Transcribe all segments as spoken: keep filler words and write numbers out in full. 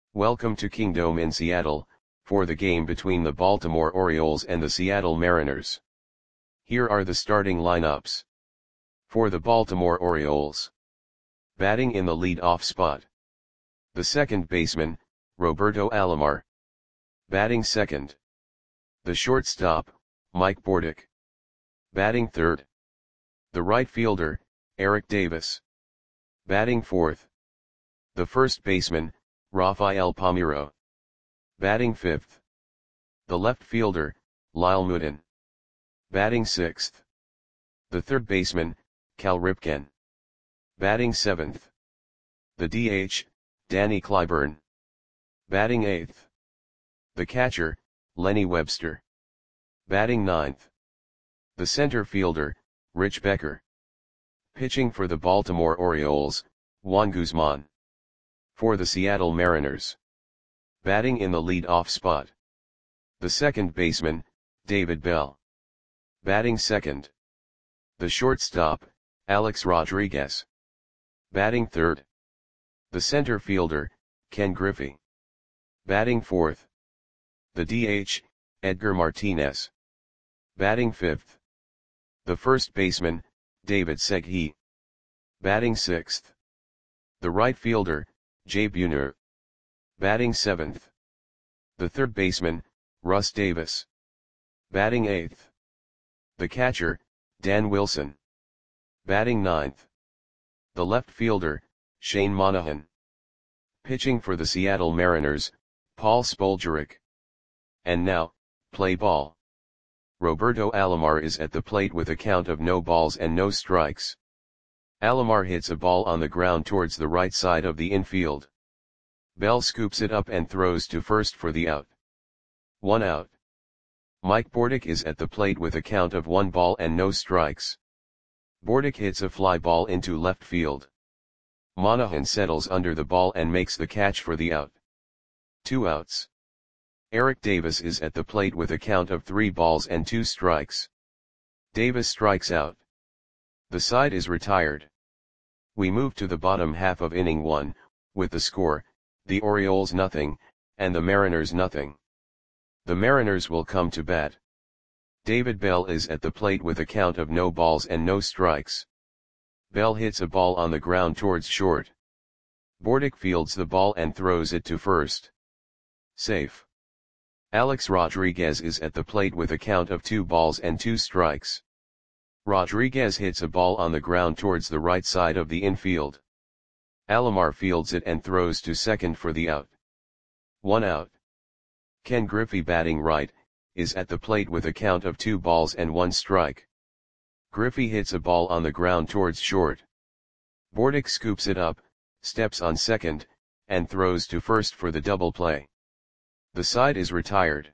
Welcome to Kingdome in Seattle, for the game between the Baltimore Orioles and the Seattle Mariners. Here are the starting lineups. For the Baltimore Orioles. Batting in the lead-off spot. The second baseman, Roberto Alomar. Batting second. The shortstop, Mike Bordick. Batting third. The right fielder, Eric Davis. Batting fourth. The first baseman, Rafael Palmeiro. Batting fifth. The left fielder, Lyle Moodin. Batting sixth. The third baseman, Cal Ripken. Batting seventh. The D H, Danny Clyburn. Batting eighth. The catcher, Lenny Webster. Batting ninth. The center fielder, Rich Becker. Pitching for the Baltimore Orioles, Juan Guzman. For the Seattle Mariners. Batting in the lead-off spot. The second baseman, David Bell. Batting second. The shortstop, Alex Rodriguez. Batting third. The center fielder, Ken Griffey. Batting fourth. The D H, Edgar Martinez. Batting fifth. The first baseman, David Segui. Batting sixth. The right fielder, Jay Buhner. Batting seventh. The third baseman, Russ Davis. Batting eighth. The catcher, Dan Wilson. Batting ninth. The left fielder, Shane Monahan. Pitching for the Seattle Mariners, Paul Spoljaric. And now, play ball. Roberto Alomar is at the plate with a count of no balls and no strikes. Alomar hits a ball on the ground towards the right side of the infield. Bell scoops it up and throws to first for the out. One out. Mike Bordick is at the plate with a count of one ball and no strikes. Bordick hits a fly ball into left field. Monahan settles under the ball and makes the catch for the out. Two outs. Eric Davis is at the plate with a count of three balls and two strikes. Davis strikes out. The side is retired. We move to the bottom half of inning one, with the score, the Orioles nothing, and the Mariners nothing. The Mariners will come to bat. David Bell is at the plate with a count of no balls and no strikes. Bell hits a ball on the ground towards short. Bordick fields the ball and throws it to first. Safe. Alex Rodriguez is at the plate with a count of two balls and two strikes. Rodriguez hits a ball on the ground towards the right side of the infield. Alomar fields it and throws to second for the out. One out. Ken Griffey, batting right, is at the plate with a count of two balls and one strike. Griffey hits a ball on the ground towards short. Bordick scoops it up, steps on second, and throws to first for the double play. The side is retired.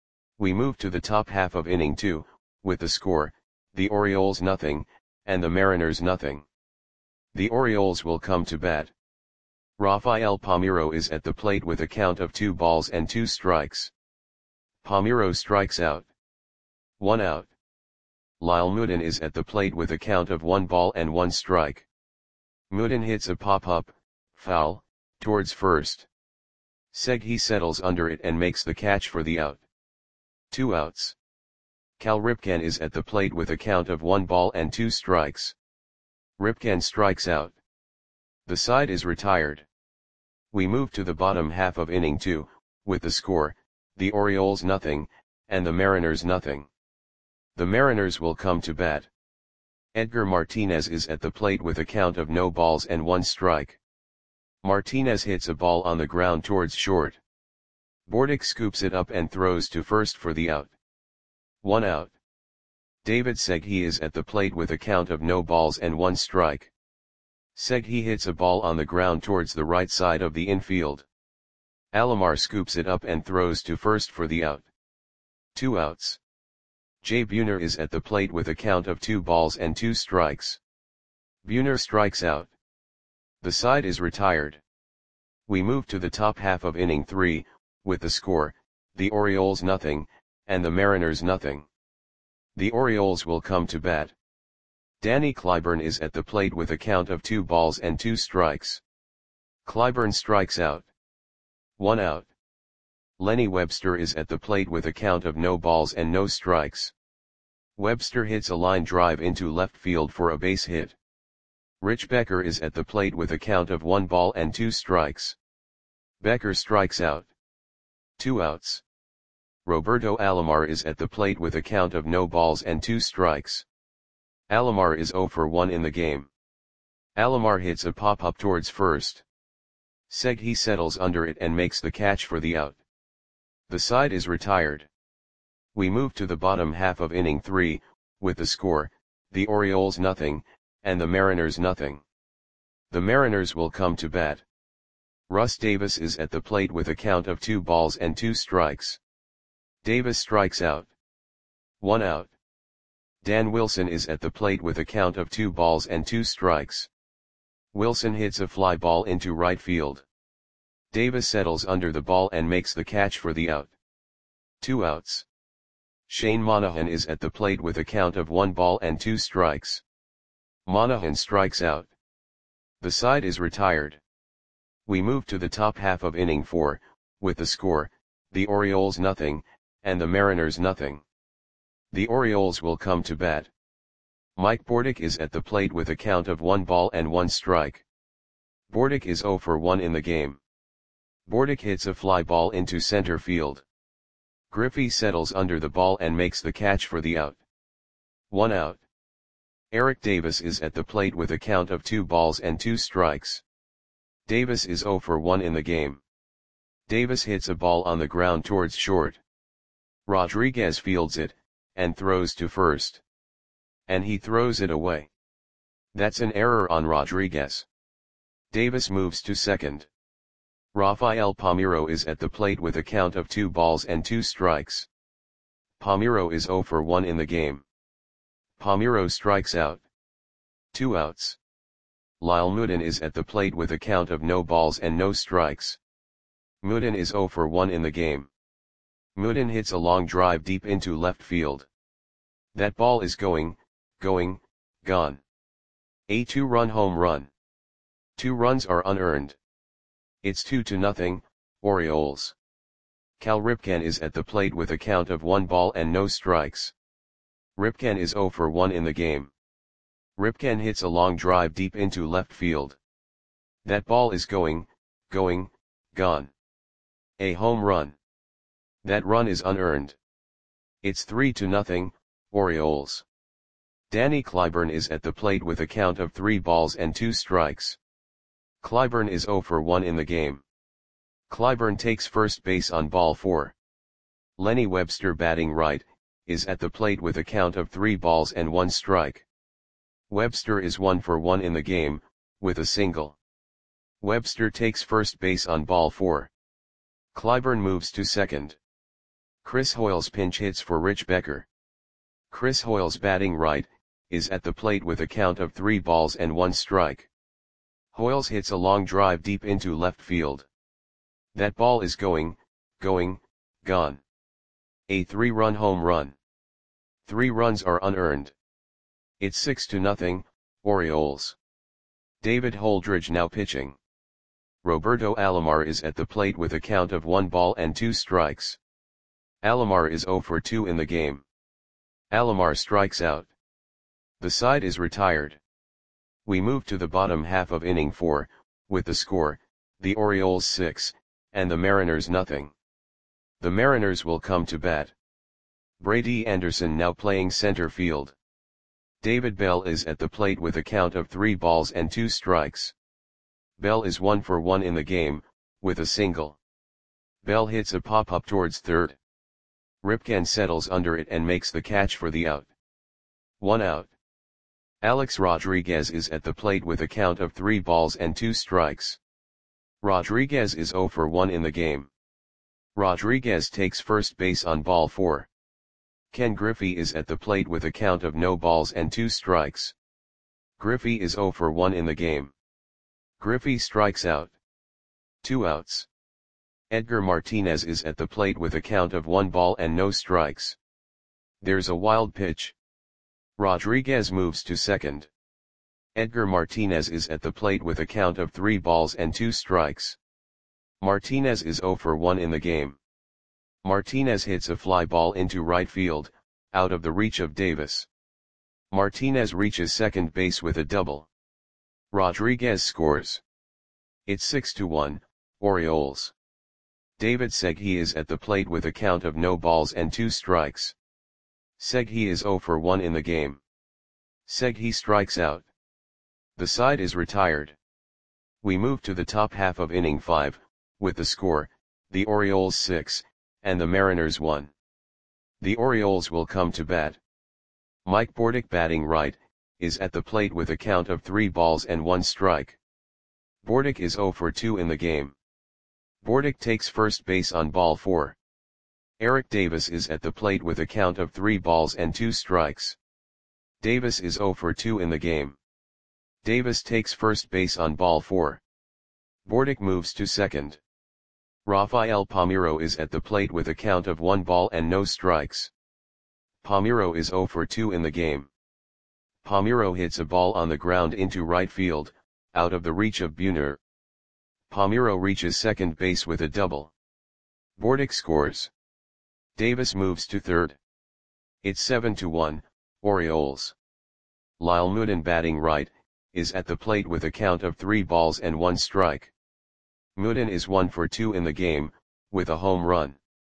We move to the top half of inning two, with the score, the Orioles nothing, and the Mariners nothing. The Orioles will come to bat. Rafael Palmeiro is at the plate with a count of two balls and two strikes. Palmeiro strikes out. One out. Lyle Moodin is at the plate with a count of one ball and one strike. Moodin hits a pop-up, foul, towards first. Segui settles under it and makes the catch for the out. Two outs. Cal Ripken is at the plate with a count of one ball and two strikes. Ripken strikes out. The side is retired. We move to the bottom half of inning two, with the score, the Orioles nothing, and the Mariners nothing. The Mariners will come to bat. Edgar Martinez is at the plate with a count of no balls and one strike. Martinez hits a ball on the ground towards short. Bordick scoops it up and throws to first for the out. One out. David Segui is at the plate with a count of no balls and one strike. Segui hits a ball on the ground towards the right side of the infield. Alomar scoops it up and throws to first for the out. Two outs. Jay Buhner is at the plate with a count of two balls and two strikes. Buhner strikes out. The side is retired. We move to the top half of inning three, with the score, the Orioles nothing, and the Mariners nothing. The Orioles will come to bat. Danny Clyburn is at the plate with a count of two balls and two strikes. Clyburn strikes out. One out. Lenny Webster is at the plate with a count of no balls and no strikes. Webster hits a line drive into left field for a base hit. Rich Becker is at the plate with a count of one ball and two strikes. Becker strikes out. Two outs. Roberto Alomar is at the plate with a count of no balls and two strikes. Alomar is oh for one in the game. Alomar hits a pop-up towards first. Segui settles under it and makes the catch for the out. The side is retired. We move to the bottom half of inning three, with the score, the Orioles nothing, and the Mariners nothing. The Mariners will come to bat. Russ Davis is at the plate with a count of two balls and two strikes. Davis strikes out. One out. Dan Wilson is at the plate with a count of two balls and two strikes. Wilson hits a fly ball into right field. Davis settles under the ball and makes the catch for the out. Two outs. Shane Monahan is at the plate with a count of one ball and two strikes. Monahan strikes out. The side is retired. We move to the top half of inning four, with the score, the Orioles nothing, and the Mariners nothing. The Orioles will come to bat. Mike Bordick is at the plate with a count of one ball and one strike. Bordick is oh for one in the game. Bordick hits a fly ball into center field. Griffey settles under the ball and makes the catch for the out. One out. Eric Davis is at the plate with a count of two balls and two strikes. Davis is oh for one in the game. Davis hits a ball on the ground towards short. Rodriguez fields it, and throws to first. And he throws it away. That's an error on Rodriguez. Davis moves to second. Rafael Palmeiro is at the plate with a count of two balls and two strikes. Palmeiro is oh for one in the game. Palmeiro strikes out. Two outs. Lyle Moudon is at the plate with a count of no balls and no strikes. Moudon is oh for one in the game. Moudon hits a long drive deep into left field. That ball is going, going, gone. A two-run home run. Two runs are unearned. It's two to nothing, Orioles. Cal Ripken is at the plate with a count of one ball and no strikes. Ripken is oh for one in the game. Ripken hits a long drive deep into left field. That ball is going, going, gone. A home run. That run is unearned. It's three to nothing, Orioles. Danny Clyburn is at the plate with a count of three balls and two strikes. Clyburn is oh for one in the game. Clyburn takes first base on ball four. Lenny Webster, batting right, is at the plate with a count of three balls and one strike. Webster is one for one in the game, with a single. Webster takes first base on ball four. Clyburn moves to second. Chris Hoiles pinch hits for Rich Becker. Chris Hoiles, batting right, is at the plate with a count of three balls and one strike. Hoiles hits a long drive deep into left field. That ball is going, going, gone. A three-run home run. Three runs are unearned. It's six to nothing, Orioles. David Holdridge now pitching. Roberto Alomar is at the plate with a count of one ball and two strikes. Alomar is oh for two in the game. Alomar strikes out. The side is retired. We move to the bottom half of inning four, with the score, the Orioles six, and the Mariners nothing. The Mariners will come to bat. Brady Anderson now playing center field. David Bell is at the plate with a count of three balls and two strikes. Bell is one for one in the game, with a single. Bell hits a pop-up towards third. Ripken settles under it and makes the catch for the out. One out. Alex Rodriguez is at the plate with a count of three balls and two strikes. Rodriguez is oh for one in the game. Rodriguez takes first base on ball four. Ken Griffey is at the plate with a count of no balls and two strikes. Griffey is oh for one in the game. Griffey strikes out. Two outs. Edgar Martinez is at the plate with a count of one ball and no strikes. There's a wild pitch. Rodriguez moves to second. Edgar Martinez is at the plate with a count of three balls and two strikes. Martinez is zero for one in the game. Martinez hits a fly ball into right field, out of the reach of Davis. Martinez reaches second base with a double. Rodriguez scores. It's six to one, Orioles. David Segui is at the plate with a count of no balls and two strikes. Segui is zero for one in the game. Segui strikes out. The side is retired. We move to the top half of inning five, with the score, the Orioles six, and the Mariners one. The Orioles will come to bat. Mike Bordick, batting right, is at the plate with a count of three balls and one strike. Bordick is zero for two in the game. Bordick takes first base on ball four. Eric Davis is at the plate with a count of three balls and two strikes. Davis is zero for two in the game. Davis takes first base on ball four. Bordick moves to second. Rafael Palmeiro is at the plate with a count of one ball and no strikes. Palmeiro is zero for two in the game. Palmeiro hits a ball on the ground into right field, out of the reach of Buhner. Palmeiro reaches second base with a double. Bordick scores. Davis moves to third. It's seven to one, Orioles. Lyle Mooden, batting right, is at the plate with a count of three balls and one strike. Mooden is one for two in the game, with a home run.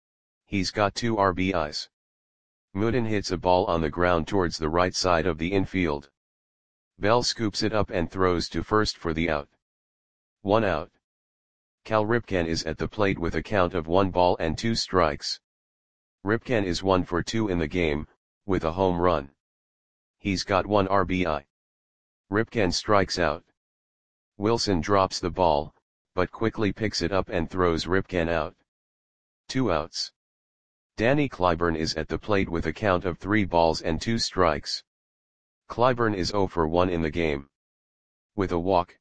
He's got two R B Is. Mooden hits a ball on the ground towards the right side of the infield. Bell scoops it up and throws to first for the out. One out. Cal Ripken is at the plate with a count of one ball and two strikes. Ripken is one for two in the game, with a home run. He's got one R B I. Ripken strikes out. Wilson drops the ball, but quickly picks it up and throws Ripken out. Two outs. Danny Clyburn is at the plate with a count of three balls and two strikes. Clyburn is zero for one in the game. With a walk.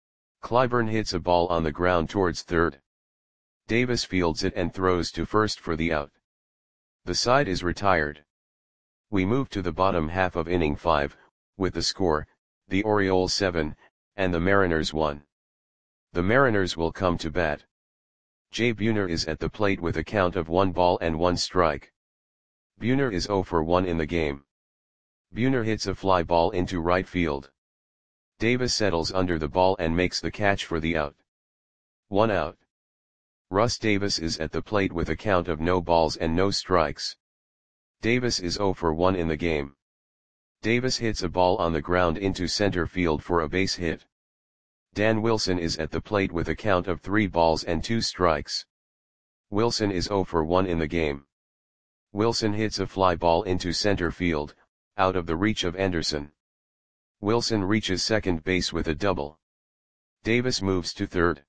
Clyburn hits a ball on the ground towards third. Davis fields it and throws to first for the out. The side is retired. We move to the bottom half of inning five, with the score, the Orioles seven, and the Mariners one. The Mariners will come to bat. Jay Buhner is at the plate with a count of one ball and one strike. Buhner is zero for one in the game. Buhner hits a fly ball into right field. Davis settles under the ball and makes the catch for the out. One out. Russ Davis is at the plate with a count of no balls and no strikes. Davis is zero for one in the game. Davis hits a ball on the ground into center field for a base hit. Dan Wilson is at the plate with a count of three balls and two strikes. Wilson is zero for one in the game. Wilson hits a fly ball into center field, out of the reach of Anderson. Wilson reaches second base with a double. Davis moves to third.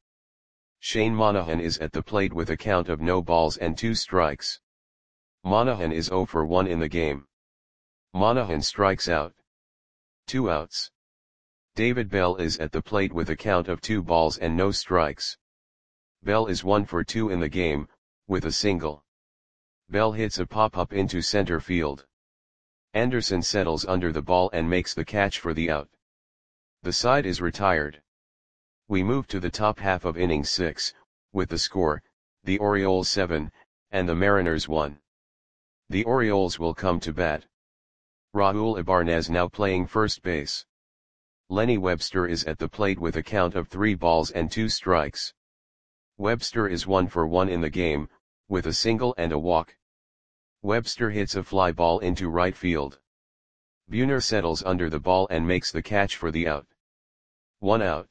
Shane Monahan is at the plate with a count of no balls and two strikes. Monahan is zero for one in the game. Monahan strikes out. Two outs. David Bell is at the plate with a count of two balls and no strikes. Bell is one for two in the game, with a single. Bell hits a pop-up into center field. Anderson settles under the ball and makes the catch for the out. The side is retired. We move to the top half of inning six, with the score, the Orioles seven, and the Mariners one. The Orioles will come to bat. Raul Ibanez now playing first base. Lenny Webster is at the plate with a count of three balls and two strikes. Webster is one for one in the game, with a single and a walk. Webster hits a fly ball into right field. Buhner settles under the ball and makes the catch for the out. One out.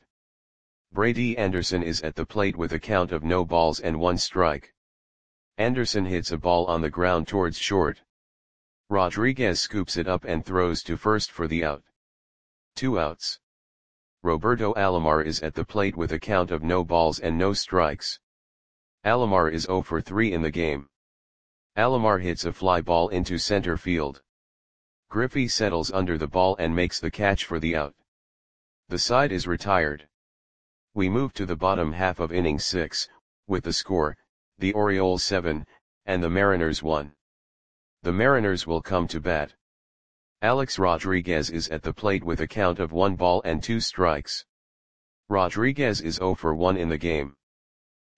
Brady Anderson is at the plate with a count of no balls and one strike. Anderson hits a ball on the ground towards short. Rodriguez scoops it up and throws to first for the out. Two outs. Roberto Alomar is at the plate with a count of no balls and no strikes. Alomar is zero for three in the game. Alomar hits a fly ball into center field. Griffey settles under the ball and makes the catch for the out. The side is retired. We move to the bottom half of inning six, with the score, the Orioles seven, and the Mariners one. The Mariners will come to bat. Alex Rodriguez is at the plate with a count of one ball and two strikes. Rodriguez is zero for one in the game.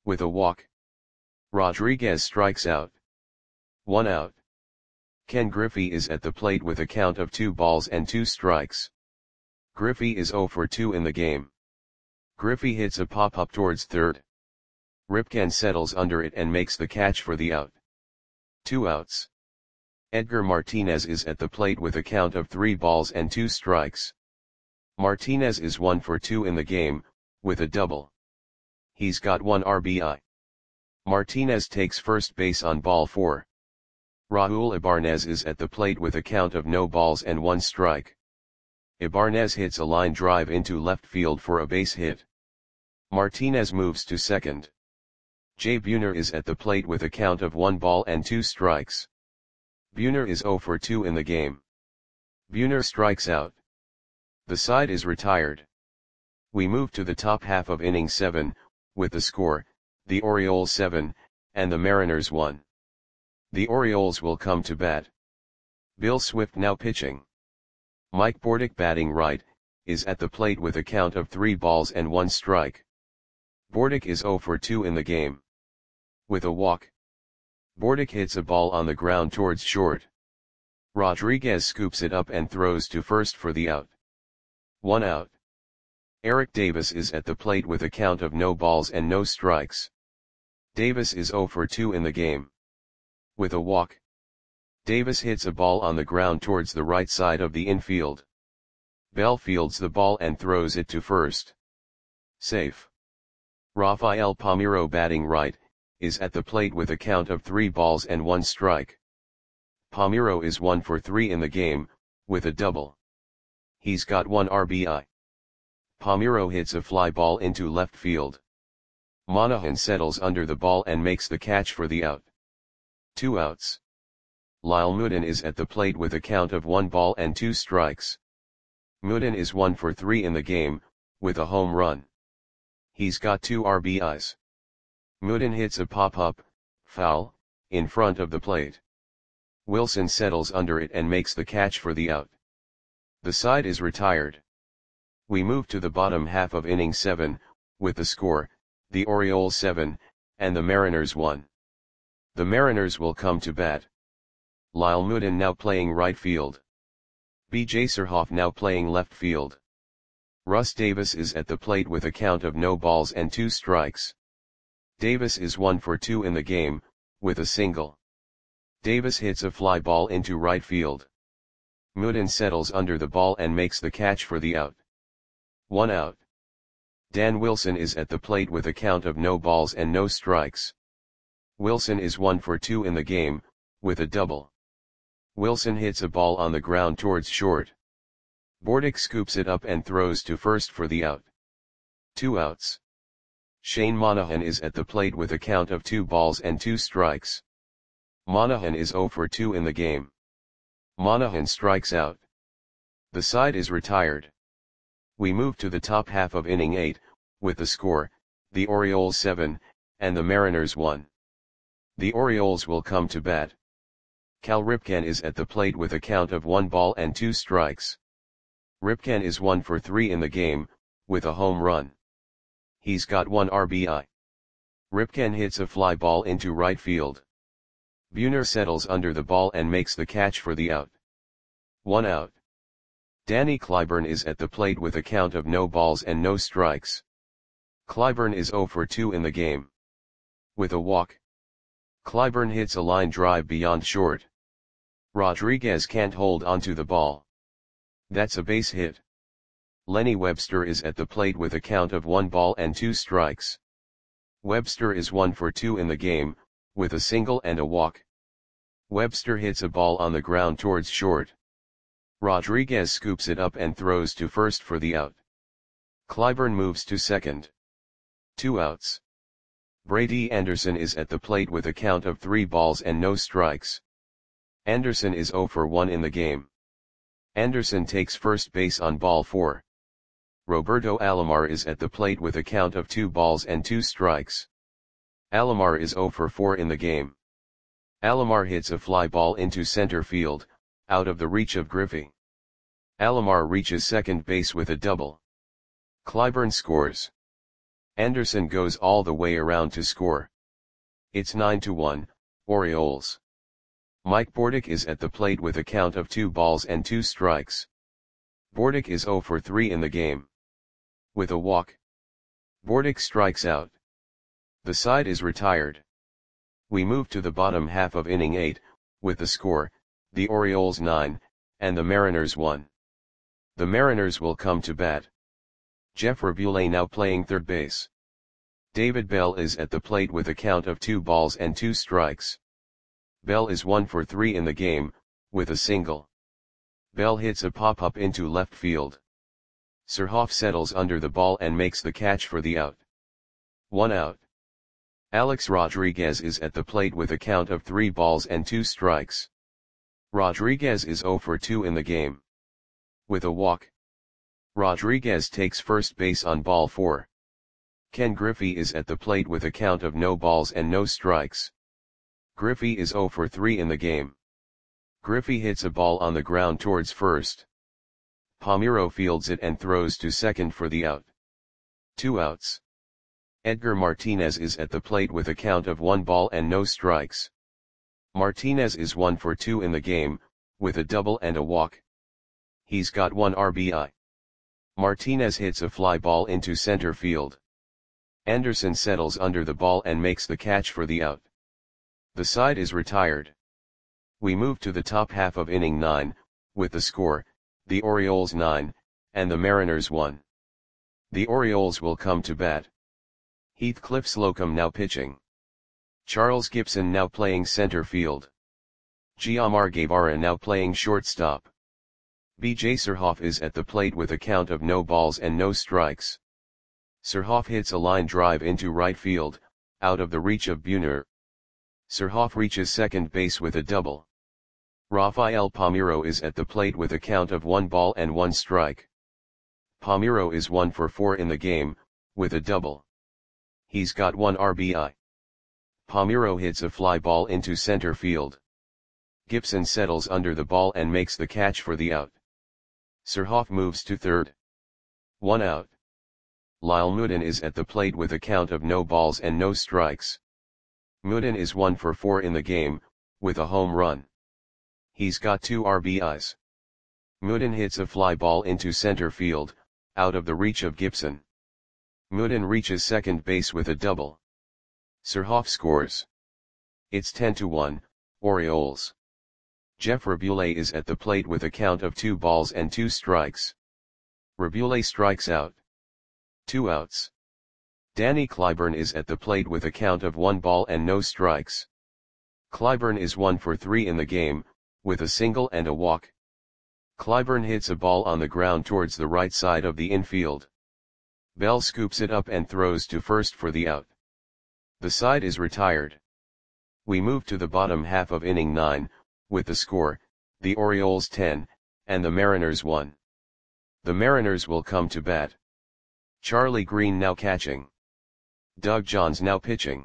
With a walk, Rodriguez strikes out. One out. Ken Griffey is at the plate with a count of two balls and two strikes. Griffey is oh for two in the game. Griffey hits a pop-up towards third. Ripken settles under it and makes the catch for the out. Two outs. Edgar Martinez is at the plate with a count of three balls and two strikes. Martinez is one for two in the game, with a double. He's got one R B I. Martinez takes first base on ball four. Raul Ibanez is at the plate with a count of no balls and one strike. Ibanez hits a line drive into left field for a base hit. Martinez moves to second. Jay Buhner is at the plate with a count of one ball and two strikes. Buhner is oh for two in the game. Buhner strikes out. The side is retired. We move to the top half of inning seven, with the score, the Orioles seven, and the Mariners one. The Orioles will come to bat. Bill Swift now pitching. Mike Bordick batting right, is at the plate with a count of three balls and one strike. Bordick is oh for two in the game. With a walk, Bordick hits a ball on the ground towards short. Rodriguez scoops it up and throws to first for the out. One out. Eric Davis is at the plate with a count of no balls and no strikes. Davis is oh for two in the game. With a walk, Davis hits a ball on the ground towards the right side of the infield. Bell fields the ball and throws it to first. Safe. Rafael Palmeiro batting right, is at the plate with a count of three balls and one strike. Palmeiro is one for three in the game, with a double. He's got one R B I. Palmeiro hits a fly ball into left field. Monahan settles under the ball and makes the catch for the out. Two outs. Lyle Mooden is at the plate with a count of one ball and two strikes. Mooden is one for three in the game, with a home run. He's got two R B Is. Mooden hits a pop-up, foul, in front of the plate. Wilson settles under it and makes the catch for the out. The side is retired. We move to the bottom half of inning seven, with the score, the Orioles seven, and the Mariners one. The Mariners will come to bat. Lyle Mooden now playing right field. B J Surhoff now playing left field. Russ Davis is at the plate with a count of no balls and two strikes. Davis is one for two in the game, with a single. Davis hits a fly ball into right field. Mooden settles under the ball and makes the catch for the out. One out. Dan Wilson is at the plate with a count of no balls and no strikes. Wilson is one for two in the game, with a double. Wilson hits a ball on the ground towards short. Bordick scoops it up and throws to first for the out. Two outs. Shane Monahan is at the plate with a count of two balls and two strikes. Monahan is oh for two in the game. Monahan strikes out. The side is retired. We move to the top half of inning eight, with the score, the Orioles seven, and the Mariners one. The Orioles will come to bat. Cal Ripken is at the plate with a count of one ball and two strikes. Ripken is one for three in the game, with a home run. He's got one R B I. Ripken hits a fly ball into right field. Buhner settles under the ball and makes the catch for the out. One out. Danny Clyburn is at the plate with a count of no balls and no strikes. Clyburn is oh for two in the game. With a walk, Clyburn hits a line drive beyond short. Rodriguez can't hold onto the ball. That's a base hit. Lenny Webster is at the plate with a count of one ball and two strikes. Webster is one for two in the game, with a single and a walk. Webster hits a ball on the ground towards short. Rodriguez scoops it up and throws to first for the out. Clyburn moves to second. Two outs. Brady Anderson is at the plate with a count of three balls and no strikes. Anderson is oh for one in the game. Anderson takes first base on ball four. Roberto Alomar is at the plate with a count of two balls and two strikes. Alomar is oh for four in the game. Alomar hits a fly ball into center field, out of the reach of Griffey. Alomar reaches second base with a double. Clyburn scores. Anderson goes all the way around to score. It's nine to one, Orioles. Mike Bordick is at the plate with a count of two balls and two strikes. Bordick is zero for three in the game. With a walk, Bordick strikes out. The side is retired. We move to the bottom half of inning eight, with the score, the Orioles nine, and the Mariners one. The Mariners will come to bat. Jeff Rabule now playing third base. David Bell is at the plate with a count of two balls and two strikes. Bell is one for three in the game, with a single. Bell hits a pop-up into left field. Surhoff settles under the ball and makes the catch for the out. One out. Alex Rodriguez is at the plate with a count of three balls and two strikes. Rodriguez is zero for two in the game. With a walk, Rodriguez takes first base on ball four. Ken Griffey is at the plate with a count of no balls and no strikes. Griffey is zero for three in the game. Griffey hits a ball on the ground towards first. Palmeiro fields it and throws to second for the out. Two outs. Edgar Martinez is at the plate with a count of one ball and no strikes. Martinez is one for two in the game, with a double and a walk. He's got one R B I. Martinez hits a fly ball into center field. Anderson settles under the ball and makes the catch for the out. The side is retired. We move to the top half of inning nine, with the score, the Orioles nine, and the Mariners one. The Orioles will come to bat. Heathcliff Slocum now pitching. Charles Gibson now playing center field. Giamar Guevara now playing shortstop. B J Surhoff is at the plate with a count of no balls and no strikes. Surhoff hits a line drive into right field, out of the reach of Buhner. Surhoff reaches second base with a double. Rafael Palmeiro is at the plate with a count of one ball and one strike. Palmeiro is one for four in the game, with a double. He's got one R B I. Palmeiro hits a fly ball into center field. Gibson settles under the ball and makes the catch for the out. Surhoff moves to third. One out. Lyle Moodin is at the plate with a count of no balls and no strikes. Moodin is one for four in the game, with a home run. He's got two R B Is. Moodin hits a fly ball into center field, out of the reach of Gibson. Moodin reaches second base with a double. Surhoff scores. It's ten to one, Orioles. Jeff Rabule is at the plate with a count of two balls and two strikes. Rabule strikes out. Two outs. Danny Clyburn is at the plate with a count of one ball and no strikes. Clyburn is one for three in the game, with a single and a walk. Clyburn hits a ball on the ground towards the right side of the infield. Bell scoops it up and throws to first for the out. The side is retired. We move to the bottom half of inning nine, with the score, the Orioles ten, and the Mariners one. The Mariners will come to bat. Charlie Green now catching. Doug Johns now pitching.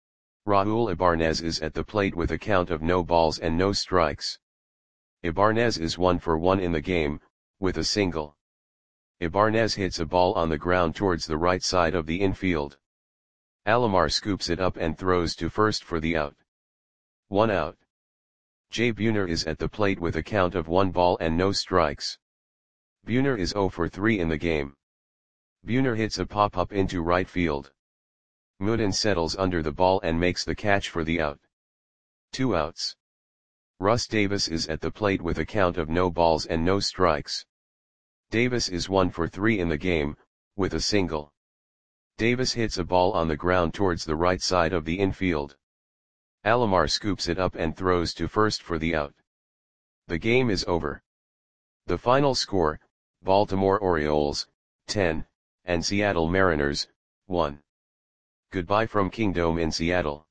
Raul Ibanez is at the plate with a count of no balls and no strikes. Ibanez is one for one in the game, with a single. Ibanez hits a ball on the ground towards the right side of the infield. Alomar scoops it up and throws to first for the out. One out. Jay Buhner is at the plate with a count of one ball and no strikes. Buhner is zero for three in the game. Buhner hits a pop-up into right field. Moodin settles under the ball and makes the catch for the out. Two outs. Russ Davis is at the plate with a count of no balls and no strikes. Davis is one for three in the game, with a single. Davis hits a ball on the ground towards the right side of the infield. Alomar scoops it up and throws to first for the out. The game is over. The final score, Baltimore Orioles, ten, and Seattle Mariners, one. Goodbye from Kingdome in Seattle.